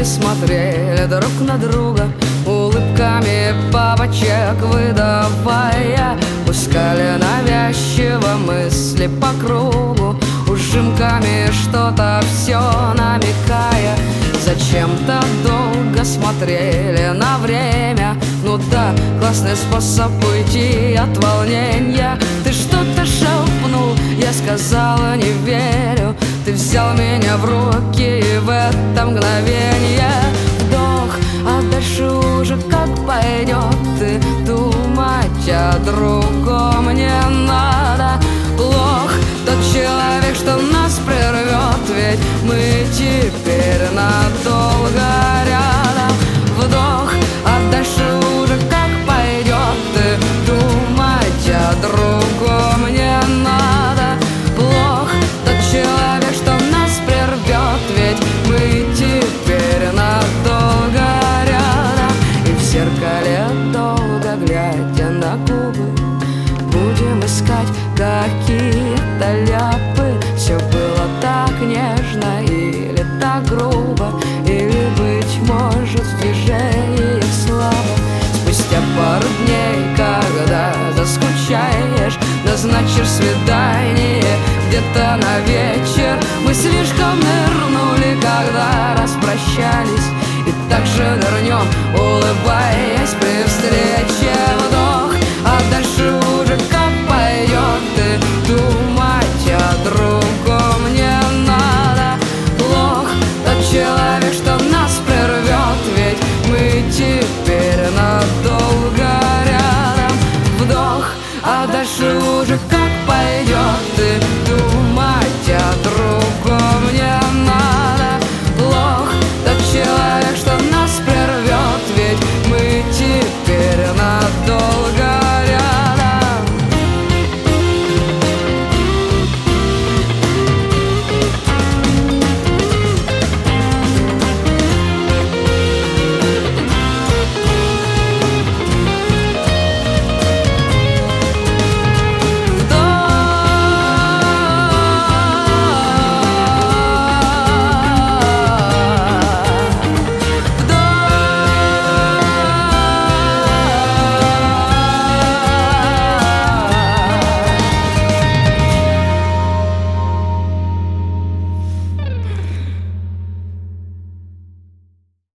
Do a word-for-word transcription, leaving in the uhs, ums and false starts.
смотрели друг на друга, улыбками бабочек выдавая. Пускали навязчиво мысли по кругу, ужимками что-то все намекая. Зачем-то долго смотрели на время. Ну да, классный способ уйти от волнения. Ты что-то шепнул, я сказала не верю. Ты взял меня в руки, и в это мгновенье вдох, а дальше уже как пойдет. Ты думать о другом не надо. Плох тот человек, что нас прервет, ведь мы теперь надолго рядом. Вдох, а дальше уже как пойдет. Ты думать о другом не надо. Плох тот человек, что нас прервет, ведь мы теперь надолго рядом. И в зеркале долго глядя на губы будем искать какие-то ляпы. Все было так нежно или так грубо, или, быть может, в движениях слабо. Спустя пару дней, когда заскучаешь, назначишь свидание где-то на вечер. Мы слишком нырнули, когда распрощались, и так же нырнем, улыбаясь при встрече.